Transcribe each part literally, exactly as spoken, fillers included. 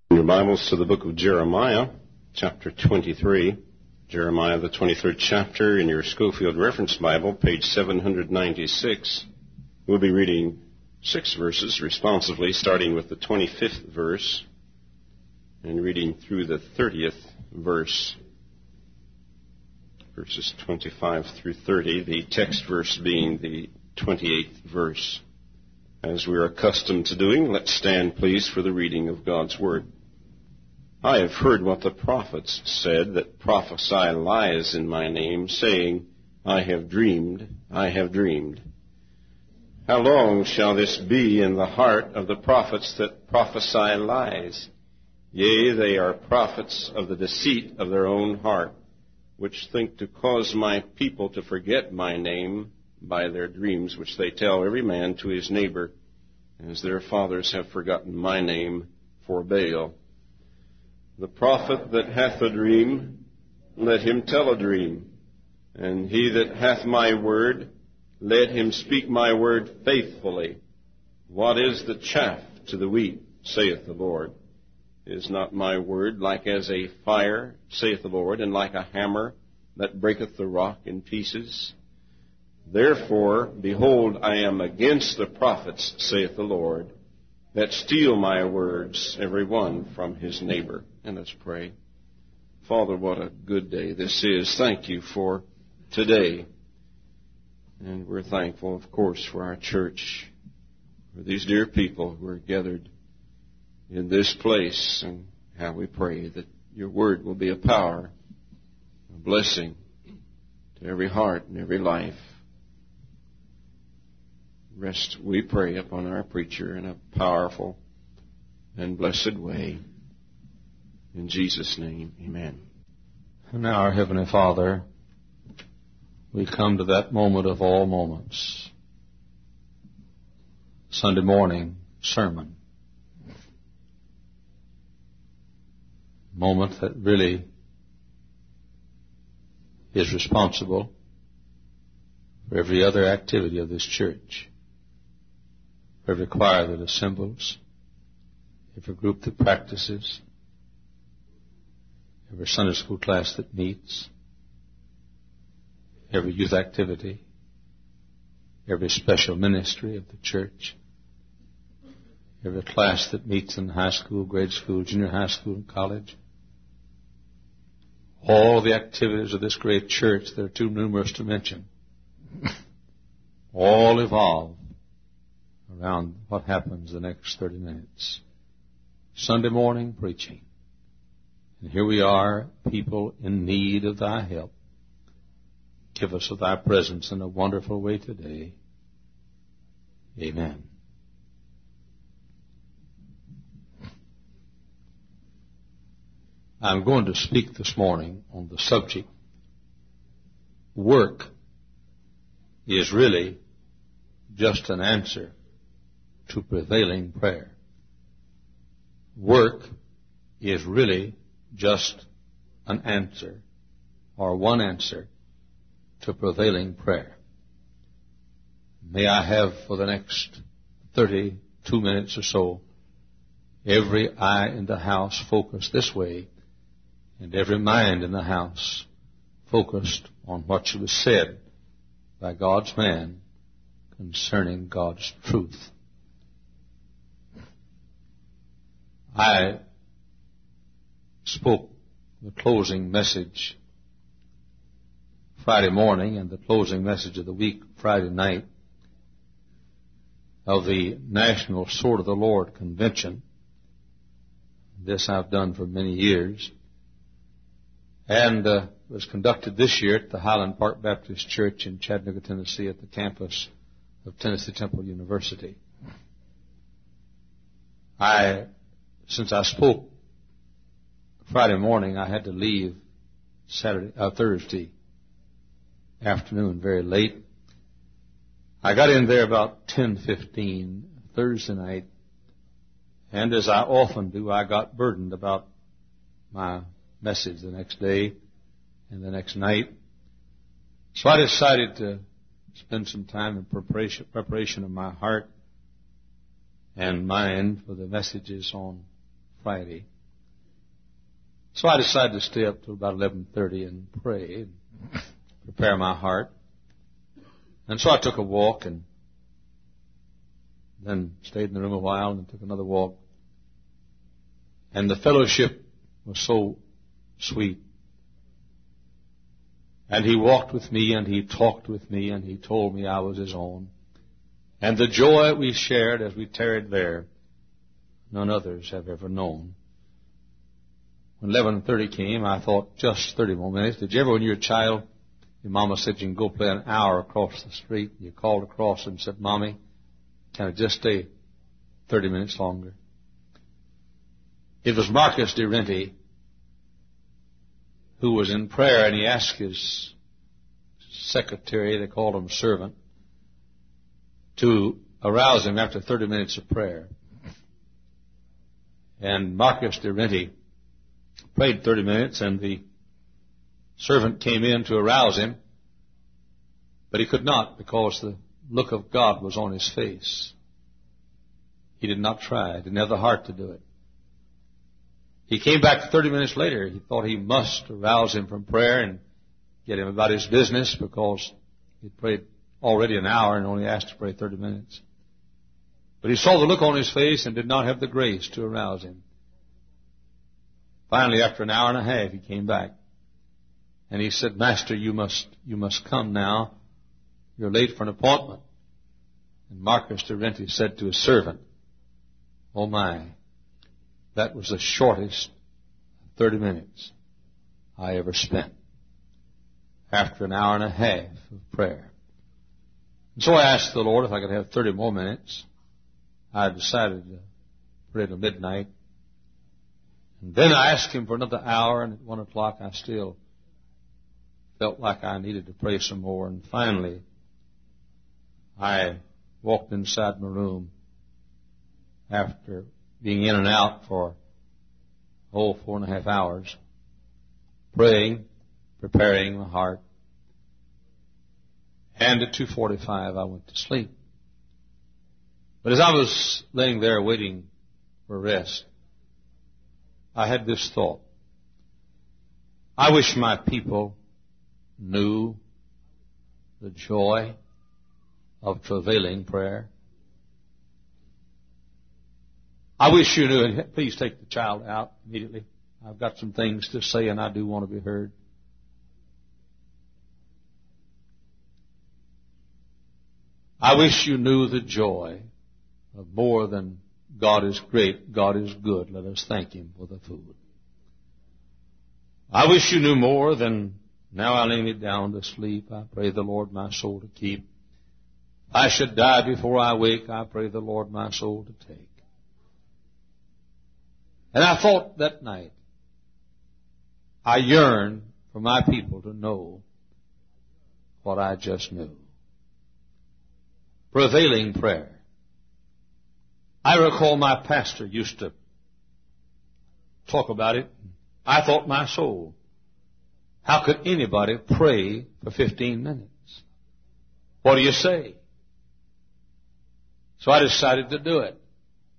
Your Bibles to the book of Jeremiah, chapter twenty-three. Jeremiah, the twenty-third chapter, in your Schofield Reference Bible, page seven ninety-six. We'll be reading six verses responsively, starting with the twenty-fifth verse and reading through the thirtieth verse, verses twenty-five through thirty, the text verse being the twenty-eighth verse. As we are accustomed to doing, let's stand, please, for the reading of God's Word. I have heard what the prophets said that prophesy lies in my name, saying, I have dreamed, I have dreamed. How long shall this be in the heart of the prophets that prophesy lies? Yea, they are prophets of the deceit of their own heart, which think to cause my people to forget my name by their dreams, which they tell every man to his neighbor, as their fathers have forgotten my name for Baal. The prophet that hath a dream, let him tell a dream. And he that hath my word, let him speak my word faithfully. What is the chaff to the wheat, saith the Lord? Is not my word like as a fire, saith the Lord, and like a hammer that breaketh the rock in pieces? Therefore, behold, I am against the prophets, saith the Lord, that steal my words, every one from his neighbor. And let's pray. Father, what a good day this is. Thank you for today. And we're thankful, of course, for our church, for these dear people who are gathered in this place, and how we pray that your word will be a power, a blessing to every heart and every life. Rest, we pray, upon our preacher in a powerful and blessed way. In Jesus' name, amen. And now, our Heavenly Father, we come to that moment of all moments, Sunday morning sermon. Moment that really is responsible for every other activity of this church. Every choir that assembles, every group that practices, every Sunday school class that meets, every youth activity, every special ministry of the church, every class that meets in high school, grade school, junior high school, and college. All the activities of this great church that are too numerous to mention all evolve around what happens the next thirty minutes. Sunday morning preaching. And here we are, people in need of thy help. Give us of thy presence in a wonderful way today. Amen. I'm going to speak this morning on the subject, work is really just an answer to prevailing prayer. Work is really just an answer, or one answer, to prevailing prayer. May I have for the next thirty-two minutes or so every eye in the house focused this way, and every mind in the house focused on what was said by God's man concerning God's truth. I spoke the closing message Friday morning and the closing message of the week Friday night of the National Sword of the Lord Convention. This I've done for many years, and uh, was conducted this year at the Highland Park Baptist Church in Chattanooga, Tennessee, at the campus of Tennessee Temple University. I Since I spoke Friday morning, I had to leave Saturday, uh, Thursday afternoon very late. I got in there about ten fifteen Thursday night, and as I often do, I got burdened about my message the next day and the next night. So I decided to spend some time in preparation, preparation of my heart and mind for the messages on Friday. So I decided to stay up till about eleven thirty and pray and prepare my heart. And so I took a walk and then stayed in the room a while and took another walk. And the fellowship was so sweet. And he walked with me and he talked with me and he told me I was his own. And the joy we shared as we tarried there, none others have ever known. When eleven thirty came, I thought, just thirty more minutes. Did you ever, when you were a child, your mama said you can go play an hour across the street? You called across and said, Mommy, can I just stay thirty minutes longer? It was Marcus de Renti who was in prayer, and he asked his secretary, they called him servant, to arouse him after thirty minutes of prayer. And Marcus de Renti prayed thirty minutes, and the servant came in to arouse him, but he could not because the look of God was on his face. He did not try. He didn't have the heart to do it. He came back thirty minutes later. He thought he must arouse him from prayer and get him about his business because he'd prayed already an hour and only asked to pray thirty minutes. But he saw the look on his face and did not have the grace to arouse him. Finally, after an hour and a half, he came back. And he said, Master, you must, you must come now. You're late for an appointment. And Marcus de Renti said to his servant, Oh my, that was the shortest thirty minutes I ever spent after an hour and a half of prayer. And so I asked the Lord if I could have thirty more minutes. I decided to pray till midnight. And then I asked him for another hour, and at one o'clock I still felt like I needed to pray some more. And finally, I walked inside my room after being in and out for a whole four and a half hours, praying, preparing my heart. And at two forty-five, I went to sleep. But as I was laying there waiting for rest, I had this thought. I wish my people knew the joy of travailing prayer. I wish you knew, and please take the child out immediately. I've got some things to say and I do want to be heard. I wish you knew the joy of more than God is great, God is good. Let us thank Him for the food. I wish you knew more than now I lay me down to sleep. I pray the Lord my soul to keep. I should die before I wake. I pray the Lord my soul to take. And I thought that night, I yearn for my people to know what I just knew. Prevailing prayer. I recall my pastor used to talk about it. I thought my soul, how could anybody pray for fifteen minutes? What do you say? So I decided to do it.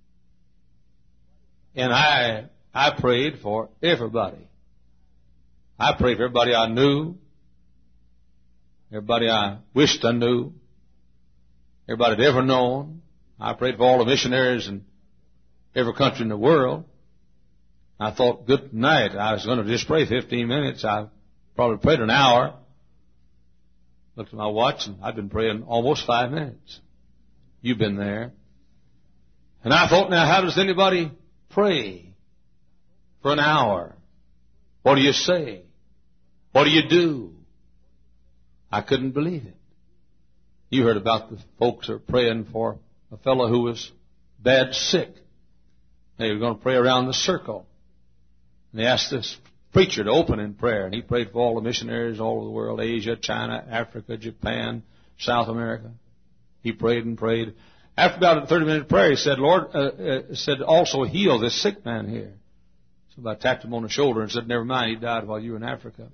And I, I prayed for everybody. I prayed for everybody I knew, everybody I wished I knew, everybody I'd ever known. I prayed for all the missionaries in every country in the world. I thought, good night. I was going to just pray fifteen minutes. I probably prayed an hour. Looked at my watch, and I'd been praying almost five minutes. You've been there. And I thought, now, how does anybody pray for an hour? What do you say? What do you do? I couldn't believe it. You heard about the folks who are praying for a fellow who was bad sick. They were going to pray around the circle. And they asked this preacher to open in prayer. And he prayed for all the missionaries all over the world, Asia, China, Africa, Japan, South America. He prayed and prayed. After about a thirty-minute prayer, he said, Lord, uh, uh, said, also heal this sick man here. So I tapped him on the shoulder and said, never mind, he died while you were in Africa.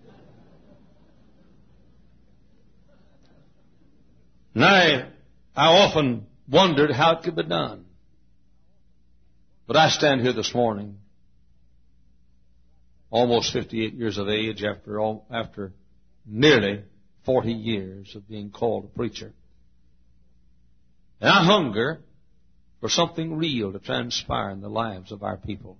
And I, I often wondered how it could be done. But I stand here this morning almost fifty-eight years of age, after all, after nearly forty years of being called a preacher. And I hunger for something real to transpire in the lives of our people.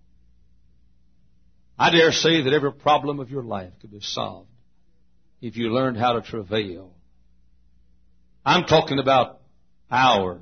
I dare say that every problem of your life could be solved if you learned how to travail. I'm talking about hours.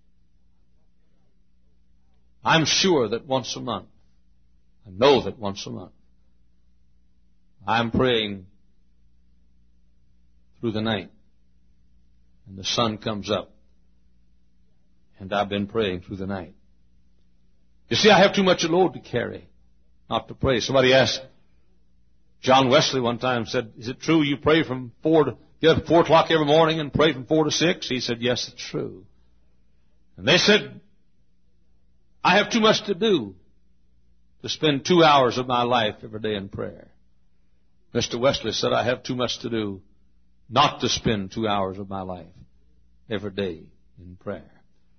I'm sure that once a month, I know that once a month, I'm praying through the night, and the sun comes up, and I've been praying through the night. You see, I have too much a load to carry not to pray. Somebody asked John Wesley one time, said, is it true you pray from four to, get up at four o'clock every morning and pray from four to six? He said, yes, it's true. And they said, I have too much to do to spend two hours of my life every day in prayer. Mister Wesley said, I have too much to do not to spend two hours of my life every day in prayer.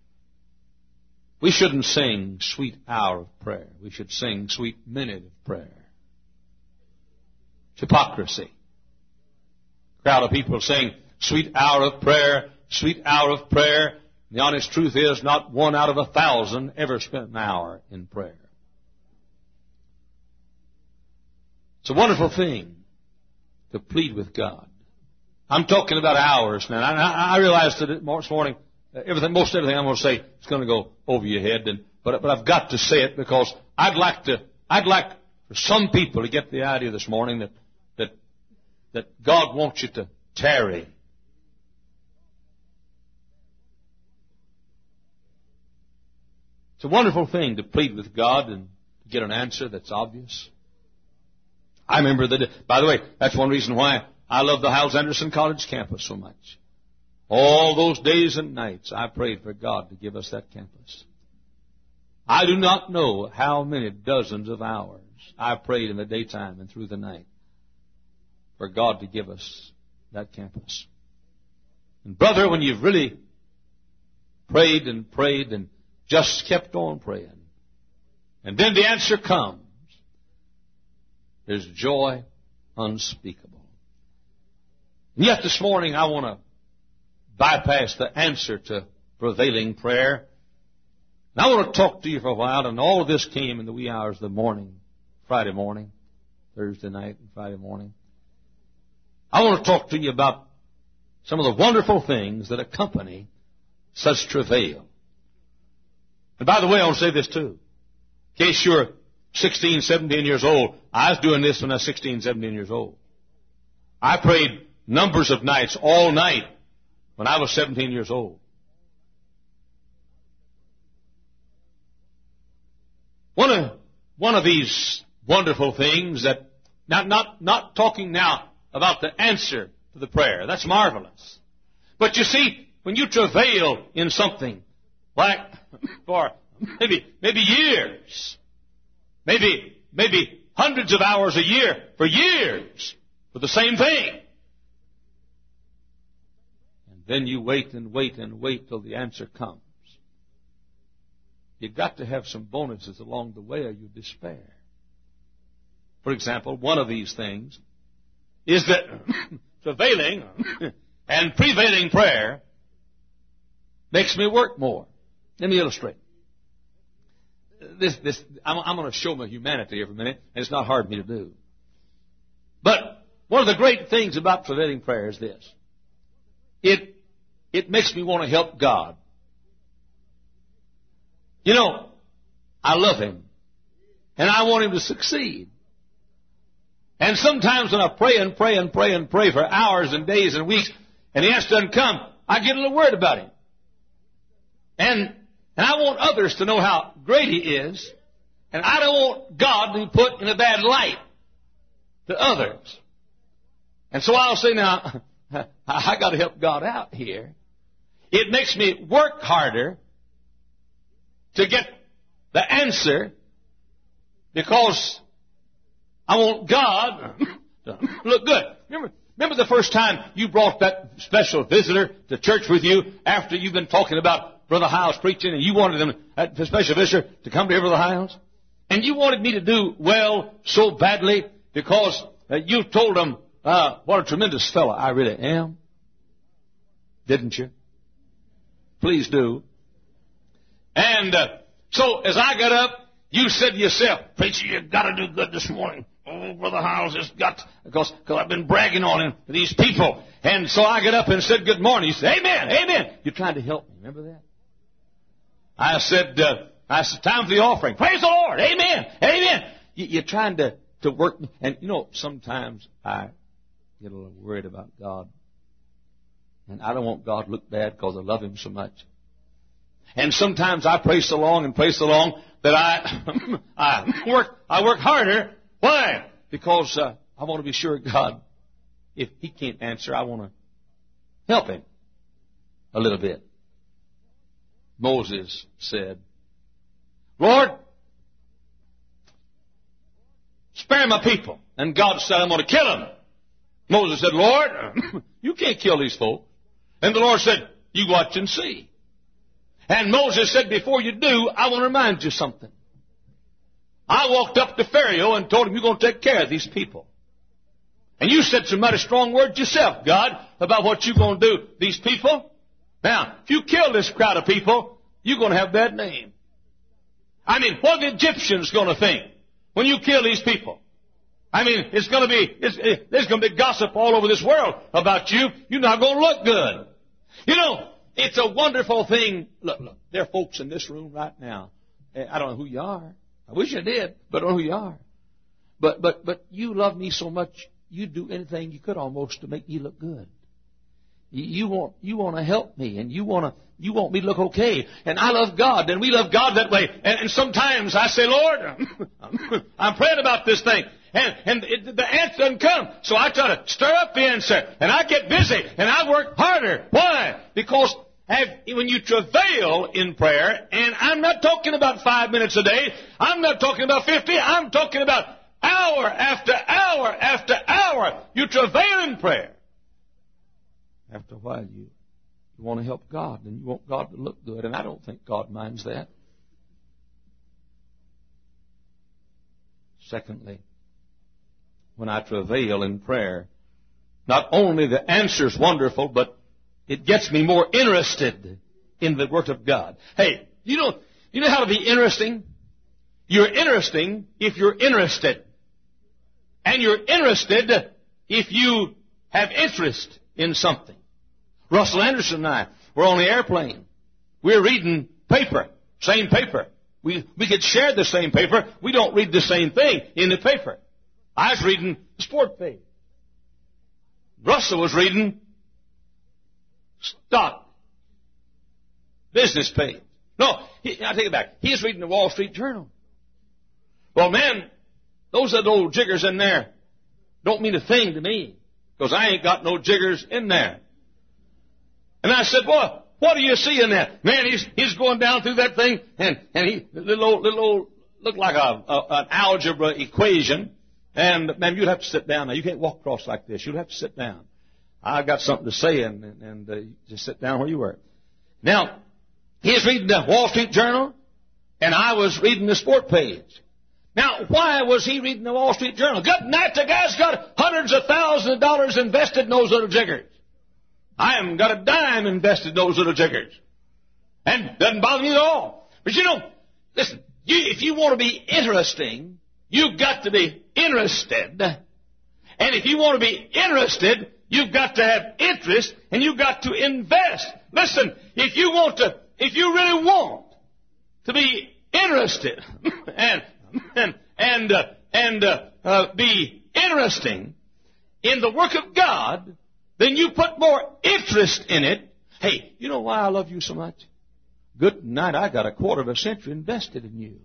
We shouldn't sing sweet hour of prayer. We should sing sweet minute of prayer. It's hypocrisy. A crowd of people saying sweet hour of prayer, sweet hour of prayer. The honest truth is not one out of a thousand ever spent an hour in prayer. It's a wonderful thing to plead with God. I'm talking about hours now. I, I realize that this morning, everything, most everything I'm going to say is going to go over your head, and, but, but I've got to say it because I'd like to, I'd like for some people to get the idea this morning that, that, that God wants you to tarry. It's a wonderful thing to plead with God and to get an answer that's obvious. I remember that, by the way, that's one reason why I love the Hyles Anderson College campus so much. All those days and nights I prayed for God to give us that campus. I do not know how many dozens of hours I prayed in the daytime and through the night for God to give us that campus. And brother, when you've really prayed and prayed and just kept on praying, and then the answer comes, there's joy unspeakable. And yet this morning I want to bypass the answer to prevailing prayer. And I want to talk to you for a while, and all of this came in the wee hours of the morning, Friday morning, Thursday night and Friday morning. I want to talk to you about some of the wonderful things that accompany such travail. And by the way, I want to say this too. In case you're sixteen, seventeen years old, I was doing this when I was sixteen, seventeen years old. I prayed numbers of nights, all night, when I was seventeen years old. One of, one of these wonderful things that, not, not, not talking now about the answer to the prayer. That's marvelous. But you see, when you travail in something, like for maybe, maybe years, maybe, maybe hundreds of hours a year, for years, for the same thing. And then you wait and wait and wait till the answer comes. You've got to have some bonuses along the way or you despair. For example, one of these things is that travailing and prevailing prayer makes me work more. Let me illustrate. This, this, I'm, I'm going to show my humanity every minute, and it's not hard for me to do. But one of the great things about prevailing prayer is this. It, it makes me want to help God. You know, I love Him, and I want Him to succeed. And sometimes when I pray and pray and pray and pray for hours and days and weeks, and the answer doesn't come, I get a little worried about Him. And And I want others to know how great He is. And I don't want God to be put in a bad light to others. And so I'll say, now, I got to help God out here. It makes me work harder to get the answer because I want God to look good. Remember, remember the first time you brought that special visitor to church with you after you've been talking about Brother Hyles preaching, and you wanted them, that special visitor, to come to Brother Hyles? And you wanted me to do well so badly because uh, you told them, uh, what a tremendous fellow I really am. Didn't you? Please do. And uh, so as I got up, you said to yourself, preacher, you've got to do good this morning. Oh, Brother Howells has got, because cause I've been bragging on him to these people. And so I got up and said good morning. You said, amen, amen. You're trying to help me. Remember that? I said, uh, I said, time for the offering. Praise the Lord. Amen. Amen. You, you're trying to, to work. And, you know, sometimes I get a little worried about God. And I don't want God to look bad because I love Him so much. And sometimes I pray so long and pray so long that I I work I work harder. Why? Because uh, I want to be sure God, if He can't answer, I want to help Him a little bit. Moses said, Lord, spare my people. And God said, I'm going to kill them. Moses said, Lord, you can't kill these folks. And the Lord said, you watch and see. And Moses said, before you do, I want to remind you something. I walked up to Pharaoh and told him, you're going to take care of these people. And you said some mighty strong words yourself, God, about what you're going to do these people. Now, if you kill this crowd of people, you're going to have a bad name. I mean, what are the Egyptians going to think when you kill these people? I mean, it's going to be, it's, it, there's going to be gossip all over this world about you. You're not going to look good. You know, it's a wonderful thing. Look, look, there are folks in this room right now. I don't know who you are. I wish I did, but I don't know who you are. But, but, but you love me so much, you'd do anything you could almost to make me look good. You, you want, you want to help me, and you want to, you want me to look okay. And I love God, and we love God that way. And, and sometimes I say, Lord, I'm praying about this thing. And, and it, the answer doesn't come. So I try to stir up the answer. And I get busy. And I work harder. Why? Because have, when you travail in prayer, and I'm not talking about five minutes a day. I'm not talking about fifty. I'm talking about hour after hour after hour. You travail in prayer. After a while, you, you want to help God. And you want God to look good. And I don't think God minds that. Secondly, when I travail in prayer, not only the answer's wonderful, but it gets me more interested in the work of God. Hey, you know, you know how to be interesting? You're interesting if you're interested. And you're interested if you have interest in something. Russell Anderson and I were on the airplane. We were reading paper, same paper. We, we could share the same paper. We don't read the same thing in the paper. I was reading the sport page. Russell was reading stock business page. No, he, I take it back. He was reading the Wall Street Journal. Well, man, those little old jiggers in there don't mean a thing to me because I ain't got no jiggers in there. And I said, well, what do you see in that? Man, he's he's going down through that thing, and, and he, little old, little old, looked like a, a, an algebra equation. And, man, you'd have to sit down now. You can't walk across like this. You'd have to sit down. I've got something to say, and, and, and uh, just sit down where you were. Now, he was reading the Wall Street Journal, and I was reading the sport page. Now, why was he reading the Wall Street Journal? Good night, the guy's got hundreds of thousands of dollars invested in those little jiggers. I haven't got a dime invested in those little jiggers. And it doesn't bother me at all. But you know, listen, you, if you want to be interesting, you've got to be interested. And if you want to be interested, you've got to have interest, and you've got to invest. Listen, if you want to, if you really want to be interested and and and uh, and uh, uh, be interesting in the work of God, then you put more interest in it. Hey, you know why I love you so much? Good night, I got a quarter of a century invested in you.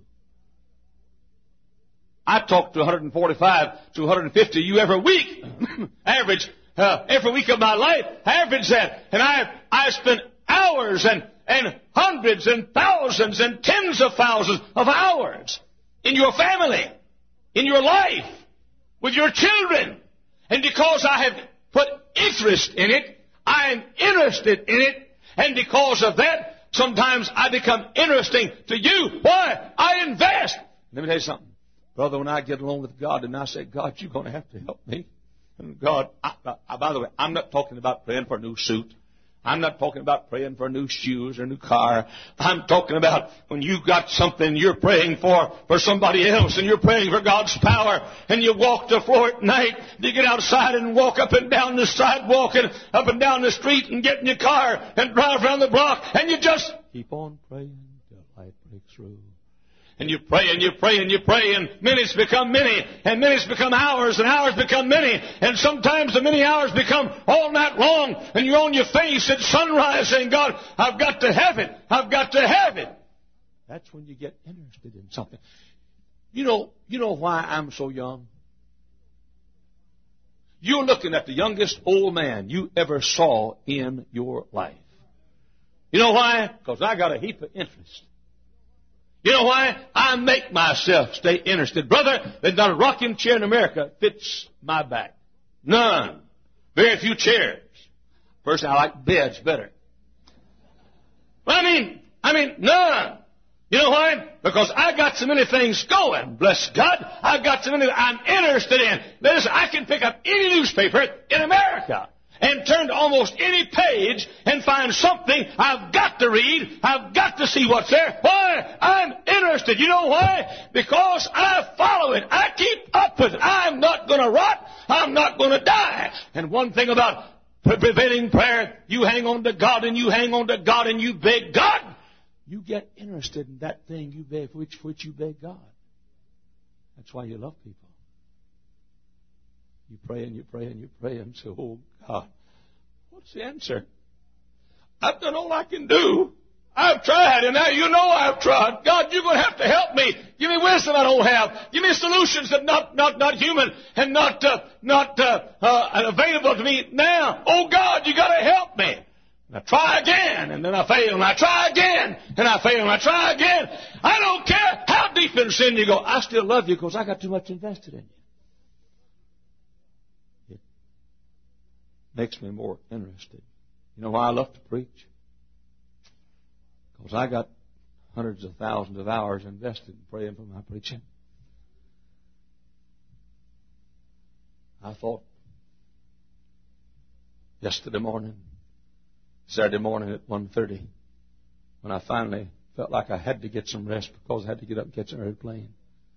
I talk to one forty-five to one fifty of you every week. Average, uh, every week of my life. Average that. And I, I spend hours and, and hundreds and thousands and tens of thousands of hours in your family, in your life, with your children. And because I have put interest in it, I am interested in it. And because of that, sometimes I become interesting to you. Why? I invest. Let me tell you something. Brother, when I get along with God and I say, God, you're going to have to help me. And God, I, I, by the way, I'm not talking about praying for a new suit. I'm not talking about praying for new shoes or a new car. I'm talking about when you've got something you're praying for, for somebody else, and you're praying for God's power, and you walk the floor at night, you get outside and walk up and down the sidewalk and up and down the street and get in your car and drive around the block, and you just keep on praying till light breaks through. And you pray and you pray and you pray, and minutes become many, and minutes become hours, and hours become many, and sometimes the many hours become all night long, and you're on your face at sunrise saying, God, I've got to have it. I've got to have it. That's when you get interested in something. You know, you know why I'm so young? You're looking at the youngest old man you ever saw in your life. You know why? Because I got a heap of interest. You know why? I make myself stay interested. Brother, there's not a rocking chair in America fits my back. None. Very few chairs. Personally, I like beds better. But I mean, I mean, none. You know why? Because I got so many things going. Bless God. I've got so many that I'm interested in. Listen, I can pick up any newspaper in America and turn to almost any page and find something I've got to read. I've got to see what's there. Why? I'm interested. You know why? Because I follow it. I keep up with it. I'm not going to rot. I'm not going to die. And one thing about prevailing prayer, you hang on to God and you hang on to God and you beg God. You get interested in that thing you beg, for which, for which you beg God. That's why you love people. You pray and you pray and you pray and say, oh, God, what's the answer? I've done all I can do. I've tried, and now you know I've tried. God, you're going to have to help me. Give me wisdom I don't have. Give me solutions that not not not human and not uh, not uh, uh, available to me now. Oh, God, you got to help me. And I try again, and then I fail, and I try again, and I fail, and I try again. I don't care how deep in sin you go. I still love you because I got too much invested in you. Makes me more interested. You know why I love to preach? Because I got hundreds of thousands of hours invested in praying for my preaching. I thought yesterday morning, Saturday morning at one thirty, when I finally felt like I had to get some rest because I had to get up and catch an airplane.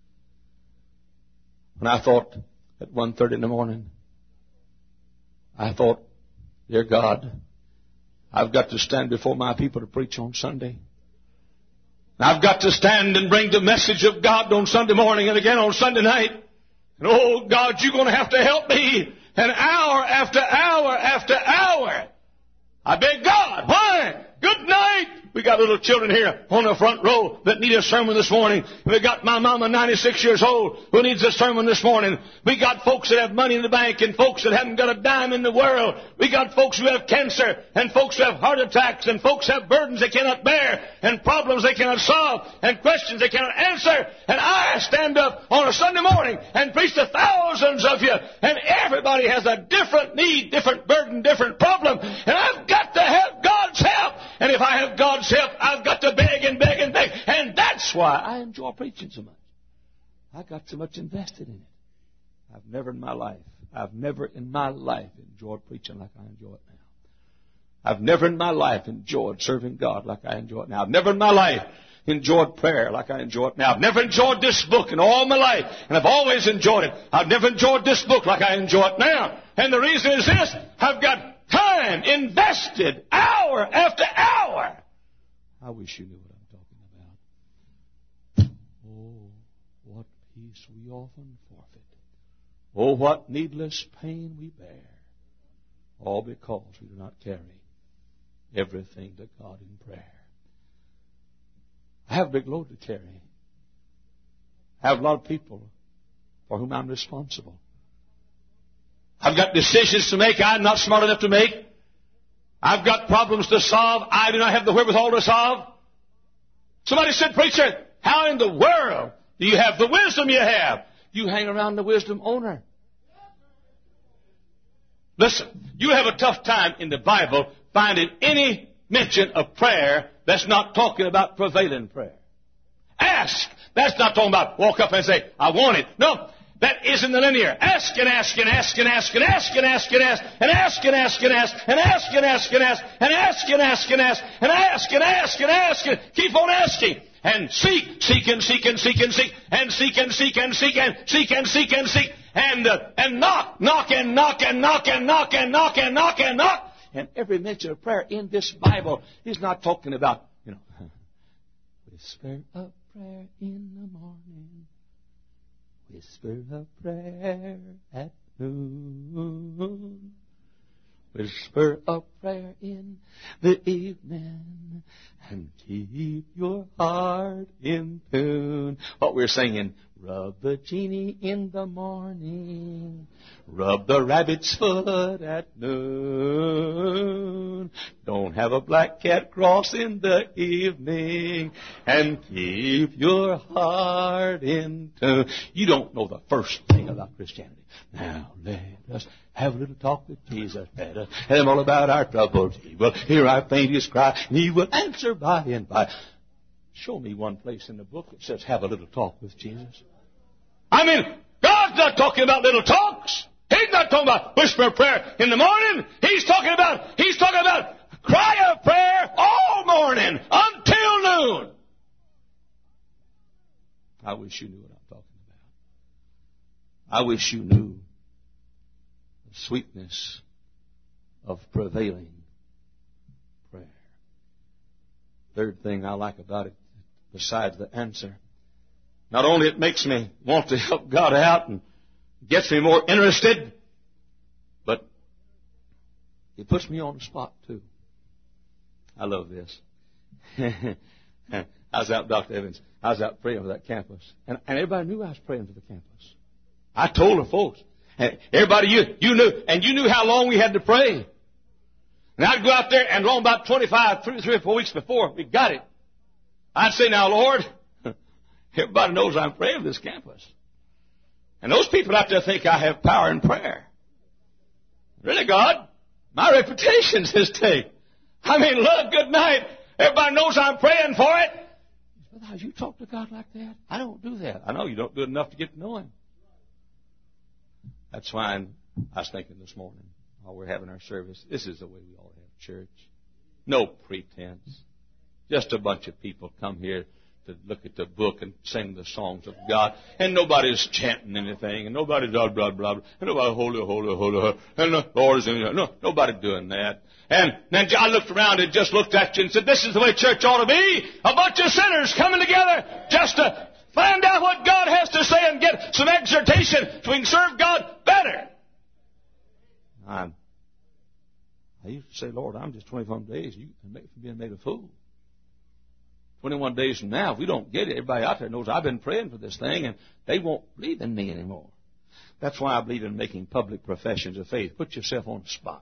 When I thought at one thirty in the morning, I thought, dear God, I've got to stand before my people to preach on Sunday. I've got to stand and bring the message of God on Sunday morning and again on Sunday night. And oh, God, you're going to have to help me. And hour after hour after hour, I beg God, why? Good night. We got little children here on the front row that need a sermon this morning. We got my mama, ninety-six years old, who needs a sermon this morning. We got folks that have money in the bank and folks that haven't got a dime in the world. We got folks who have cancer and folks who have heart attacks and folks who have burdens they cannot bear and problems they cannot solve and questions they cannot answer. And I stand up on a Sunday morning and preach to thousands of you, and everybody has a different need, different burden, different problem. And I've got to have God's help. And if I have God's help, I've got to beg and beg and beg. And that's why I enjoy preaching so much. I got so much invested in it. I've never in my life, I've never in my life enjoyed preaching like I enjoy it now. I've never in my life enjoyed serving God like I enjoy it now. I've never in my life enjoyed prayer like I enjoy it now. I've never enjoyed this book in all my life, and I've always enjoyed it. I've never enjoyed this book like I enjoy it now. And the reason is this: I've got time invested, hour after hour. I wish you knew what I'm talking about. Oh, what peace we often forfeit. Oh, what needless pain we bear. All because we do not carry everything to God in prayer. I have a big load to carry. I have a lot of people for whom I'm responsible. I've got decisions to make I'm not smart enough to make. I've got problems to solve I do not have the wherewithal to solve. Somebody said, preacher, how in the world do you have the wisdom you have? You hang around the wisdom owner. Listen, you have a tough time in the Bible finding any mention of prayer that's not talking about prevailing prayer. Ask That's not talking about walk up and say, I want it. No. That isn't the linear. Ask and ask and ask and ask and ask and ask and ask and ask and ask and ask and ask and ask and ask and ask and ask and ask and ask and ask and ask and keep on asking and seek, seek and seek and seek and seek and seek and seek and seek and seek and seek and seek and and knock, knock and knock and knock and knock and knock and knock and knock. And every mention of prayer in this Bible is not talking about, you know, whisper a prayer in the morning. Whisper a prayer at noon. Whisper a prayer in the evening. And keep your heart in tune. What we're singing. Rub the genie in the morning. Rub the rabbit's foot at noon. Don't have a black cat cross in the evening. And keep your heart in tune. You don't know the first thing about Christianity. Now let us have a little talk with Jesus. Let us tell him all about our troubles. He will hear our faintest cry. And he will answer by and by. Show me one place in the book that says have a little talk with Jesus. I mean, God's not talking about little talks. He's not talking about whisper prayer in the morning. He's talking about, he's talking about cry of prayer all morning until noon. I wish you knew what I'm talking about. I wish you knew the sweetness of prevailing prayer. Third thing I like about it, besides the answer, not only it makes me want to help God out and gets me more interested, but it puts me on the spot too. I love this. I was out, Doctor Evans, I was out praying for that campus. And, and everybody knew I was praying for the campus. I told the folks. And everybody, you, you knew, and you knew how long we had to pray. And I'd go out there, and long about twenty-five, three, three or four weeks before we got it, I'd say, now, Lord, everybody knows I'm praying for this campus. And those people out there think I have power in prayer. Really, God? My reputation's at stake. I mean, look, good night. Everybody knows I'm praying for it. How you talk to God like that? I don't do that. I know you don't do it enough to get to know Him. That's why I'm, I was thinking this morning while we're having our service, this is the way we ought to have church. No pretense. Just a bunch of people come here to look at the book and sing the songs of God. And nobody's chanting anything. And nobody's blah, blah, blah, blah. And nobody holy, holy, holy. And the Lord is in there. No, nobody doing that. And then I looked around and just looked at you and said, this is the way church ought to be. A bunch of sinners coming together just to find out what God has to say and get some exhortation so we can serve God better. I'm, I used to say, Lord, I'm just twenty-one days. You from being made a fool. twenty-one days from now, if we don't get it, everybody out there knows I've been praying for this thing, and they won't believe in me anymore. That's why I believe in making public professions of faith. Put yourself on the spot.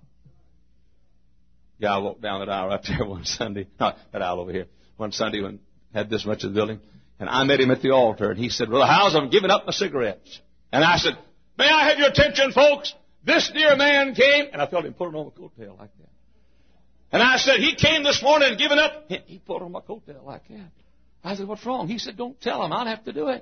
Guy walked down that aisle right there one Sunday, not that aisle over here, one Sunday when had this much of the building, and I met him at the altar, and he said, well, how's I'm giving up my cigarettes? And I said, may I have your attention, folks? This dear man came, and I felt him pulling on my coattail like that. And I said, he came this morning and given up. He pulled on my coattail like that. I said, what's wrong? He said, don't tell him. I'll have to do it.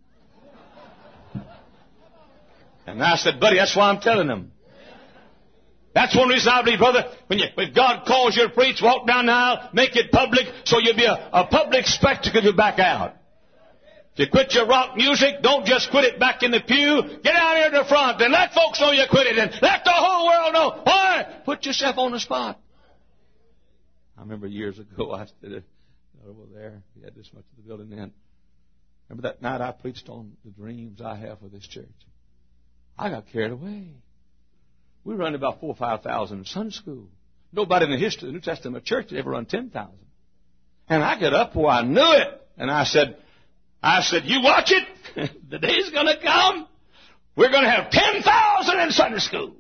And I said, buddy, that's why I'm telling him. That's one reason I believe, brother, when, you, when God calls you to preach, walk down the aisle, make it public, so you'll be a, a public spectacle to back out. If you quit your rock music, don't just quit it back in the pew. Get out here to the front and let folks know you quit it and let the whole world know. Why? Put yourself on the spot. I remember years ago, I stood over there. We had this much of the building then. Remember that night I preached on the dreams I have for this church. I got carried away. We run about four or five thousand in Sunday school. Nobody in the history of the New Testament church had ever run ten thousand. And I got up before I knew it. And I said, I said, you watch it. The day's going to come. We're going to have ten thousand in Sunday school.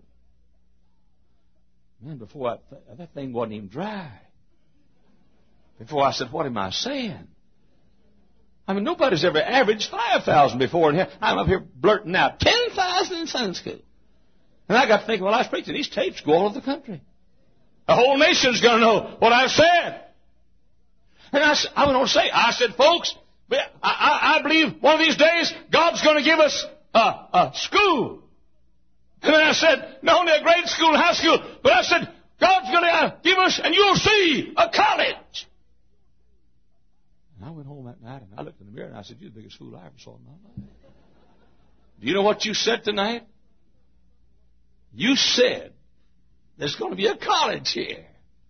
Man, before I, that thing wasn't even dry. Before I said, what am I saying? I mean, nobody's ever averaged five thousand before. And I'm up here blurting out ten thousand in Sunday school. And I got to thinking, well, I was preaching. These tapes go all over the country. The whole nation's going to know what I've said. And I, I went on to say, I said, folks, I, I, I believe one of these days God's going to give us a, a school. And then I said, not only a grade school and high school, but I said, God's going to give us, and you'll see, a college. And I went home that night and I looked in the mirror and I said, you're the biggest fool I ever saw in my life. Do you know what you said tonight? You said there's going to be a college here.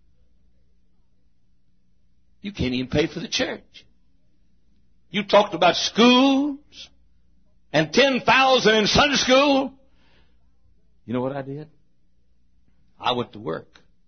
You can't even pay for the church. You talked about schools and ten thousand in Sunday school. You know what I did? I went to work.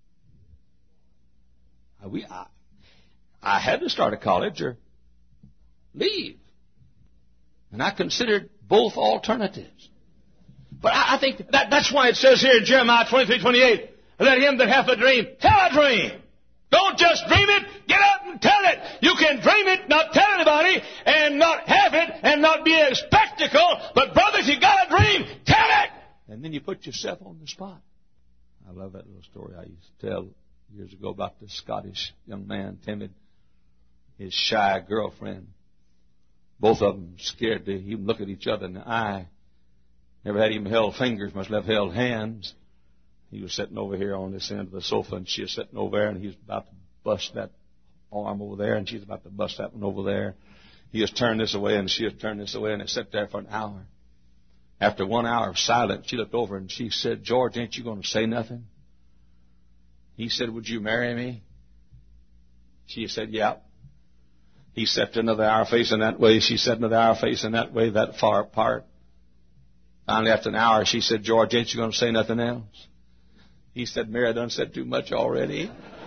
I, we, I, I had to start a college or leave. And I considered both alternatives. But I, I think that, that's why it says here in Jeremiah twenty-three twenty-eight, let him that hath a dream tell a dream. Don't just dream it, get up and tell it. You can dream it, not tell anybody, and not have it, and not be a spectacle. But brother, if you got a dream, tell it. And then you put yourself on the spot. I love that little story I used to tell years ago about this Scottish young man, timid, his shy girlfriend. Both of them scared to even look at each other in the eye. Never had even held fingers, must have held hands. He was sitting over here on this end of the sofa, and she was sitting over there, and he was about to bust that arm over there, and she's about to bust that one over there. He was turned this away, and she was turned this away, and they sat there for an hour. After one hour of silence, she looked over, and she said, George, ain't you going to say nothing? He said, would you marry me? She said, yeah. He sat another hour facing that way. She said another hour facing that way, that far apart. Finally, after an hour, she said, George, ain't you going to say nothing else? He said, Mary, I done said too much already.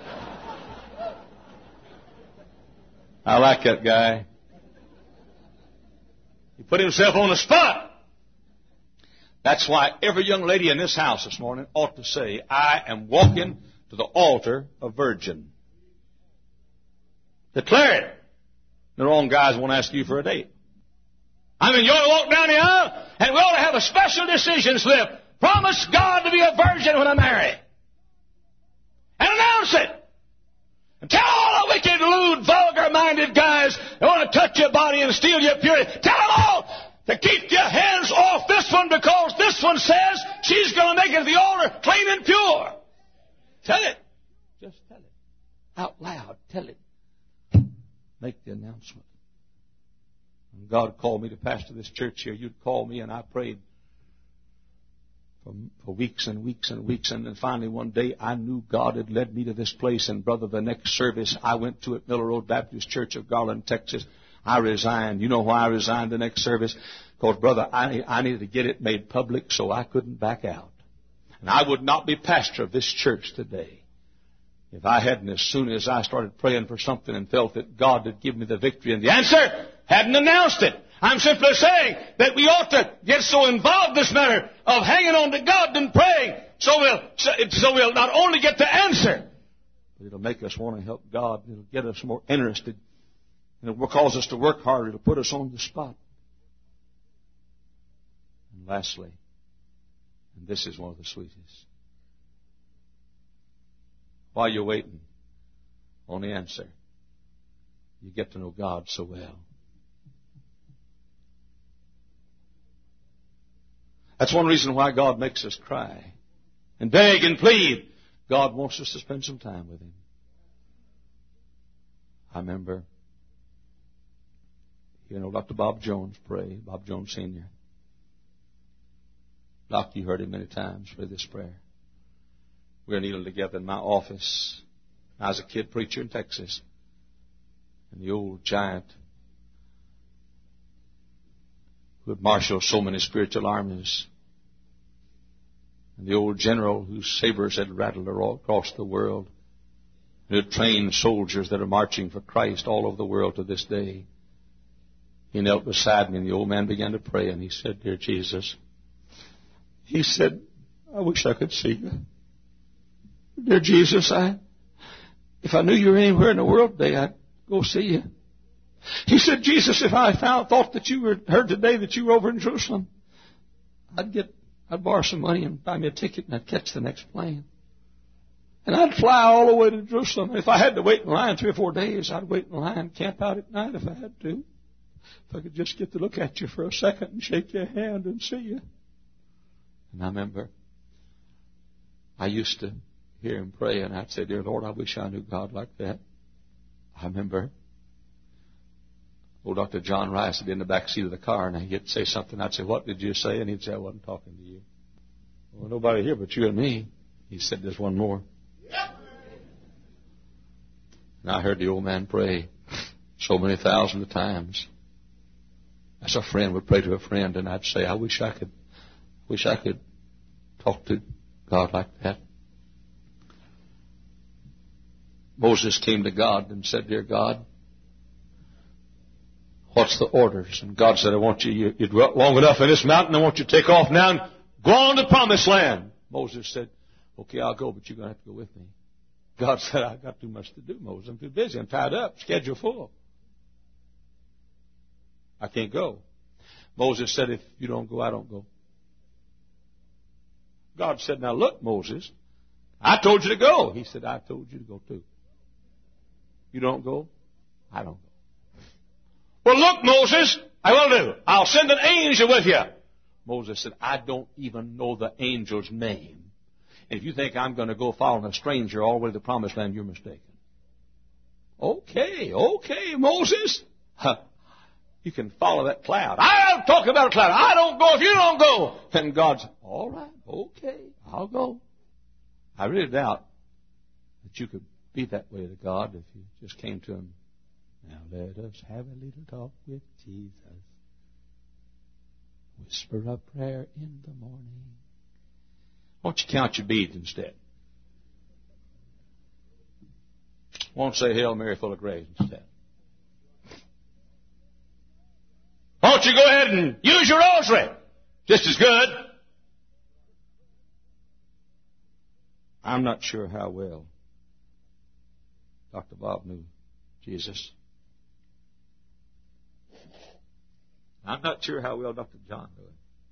I like that guy. He put himself on the spot. That's why every young lady in this house this morning ought to say, I am walking to the altar a virgin. Declare it. The wrong guys won't ask you for a date. I mean, you ought to walk down the aisle, and we ought to have a special decision slip. Promise God to be a virgin when I marry. And announce it. And tell all the wicked, lewd, vulgar-minded guys that want to touch your body and steal your purity. Tell them all to keep your hands off this one because this one says she's going to make it to the altar clean and pure. Tell it. Just tell it. Out loud. Tell it. Make the announcement. When God called me to pastor this church here, you'd call me, and I prayed for, for weeks and weeks and weeks. And then finally one day I knew God had led me to this place. And brother, the next service I went to at Miller Road Baptist Church of Garland, Texas, I resigned. You know why I resigned the next service? Because, brother, I, I needed to get it made public so I couldn't back out. And I would not be pastor of this church today if I hadn't, as soon as I started praying for something and felt that God had given me the victory and the answer, hadn't announced it. I'm simply saying that we ought to get so involved in this matter of hanging on to God and praying so we'll, so we'll not only get the answer, but it'll make us want to help God. It'll get us more interested. And it will cause us to work harder. It'll put us on the spot. And lastly, and this is one of the sweetest, while you're waiting on the answer, you get to know God so well. That's one reason why God makes us cry and beg and plead. God wants us to spend some time with Him. I remember, you know, Doctor Bob Jones pray, Bob Jones Senior Doc, you heard him many times pray this prayer. We were kneeling together in my office. I was a kid preacher in Texas. And the old giant who had marshaled so many spiritual armies, and the old general whose sabers had rattled across the world, who had trained soldiers that are marching for Christ all over the world to this day. He knelt beside me, and the old man began to pray, and he said, Dear Jesus, he said, I wish I could see you. Dear Jesus, I, if I knew you were anywhere in the world today, I'd go see you. He said, Jesus, if I found, thought that you were, heard today that you were over in Jerusalem, I'd get, I'd borrow some money and buy me a ticket and I'd catch the next plane. And I'd fly all the way to Jerusalem. If I had to wait in line three or four days, I'd wait in line and camp out at night if I had to. if I could just get to look at you for a second and shake your hand and see you. And I remember I used to hear him pray, and I'd say, dear Lord, I wish I knew God like that. I remember old Doctor John Rice would be in the back seat of the car, and he'd say something. I'd say, what did you say? And he'd say, I wasn't talking to you. Well, nobody here but you and me. He said, there's one more. And I heard the old man pray so many thousands of times. As a friend would pray to a friend, and I'd say, I wish I could, wish I could talk to God like that. Moses came to God and said, dear God, what's the orders? And God said, I want you, you, you dwelt long enough in this mountain, I want you to take off now and go on to the promised land. Moses said, okay, I'll go, but you're going to have to go with me. God said, I've got too much to do, Moses. I'm too busy. I'm tied up. Schedule full. I can't go. Moses said, if you don't go, I don't go. God said, now look, Moses, I told you to go. He said, I told you to go too. You don't go, I don't go. Well, look, Moses, I will do. I'll send an angel with you. Moses said, I don't even know the angel's name. And if you think I'm going to go following a stranger all the way to the promised land, you're mistaken. Okay, okay, Moses. Huh. You can follow that cloud. I'm talking about a cloud. I don't go if you don't go. And God said, all right, okay, I'll go. I really doubt that you could be that way to God if you just came to Him. Now let us have a little talk with Jesus. Whisper a prayer in the morning. Why don't you count your beads instead? Won't say Hail Mary full of grace instead. Why don't you go ahead and use your rosary? Just as good. I'm not sure how well Doctor Bob knew Jesus. I'm not sure how well Doctor John knew him.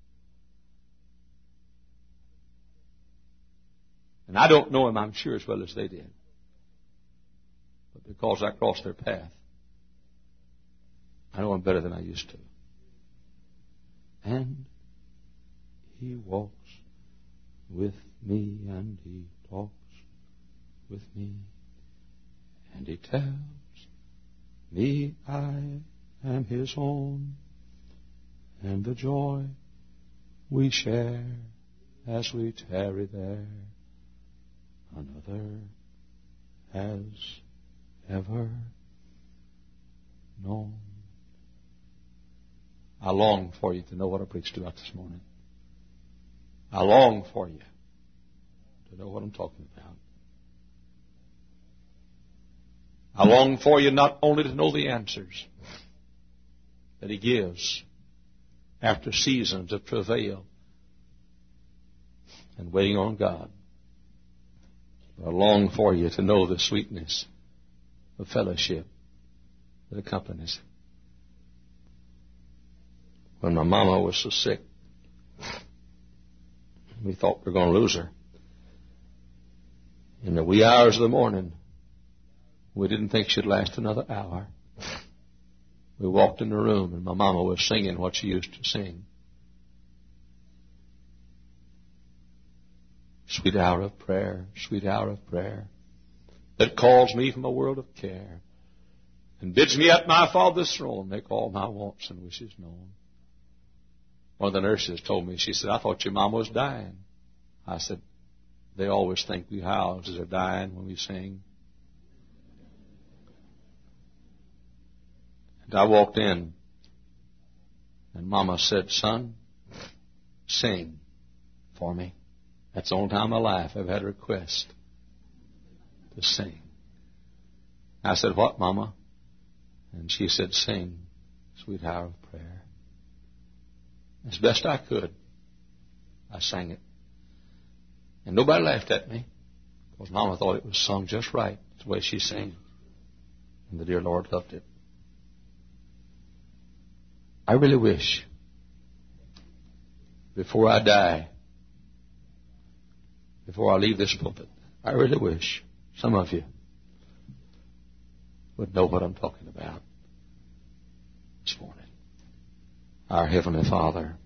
And I don't know him, I'm sure, as well as they did. But because I crossed their path, I know him better than I used to. And he walks with me, and he talks with me, and he tells me I am his own, and the joy we share as we tarry there, another has ever known. I long for you to know what I preached about this morning. I long for you to know what I'm talking about. I long for you not only to know the answers that He gives after seasons of travail and waiting on God, but I long for you to know the sweetness of fellowship that accompanies it. When my mama was so sick, we thought we were going to lose her. In the wee hours of the morning, we didn't think she'd last another hour. We walked in the room, and my mama was singing what she used to sing. Sweet hour of prayer, sweet hour of prayer, that calls me from a world of care, and bids me at my Father's throne make all my wants and wishes known. One of the nurses told me, she said, I thought your mama was dying. I said, they always think we houses are dying when we sing. And I walked in, and Mama said, son, sing for me. That's the only time in my life I've had a request to sing. I said, what, Mama? And she said, sing, sweet hour of prayer. As best I could, I sang it. And nobody laughed at me, because Mama thought it was sung just right, the way she sang. And the dear Lord loved it. I really wish, before I die, before I leave this pulpit, I really wish some of you would know what I'm talking about this morning. our Heavenly Father.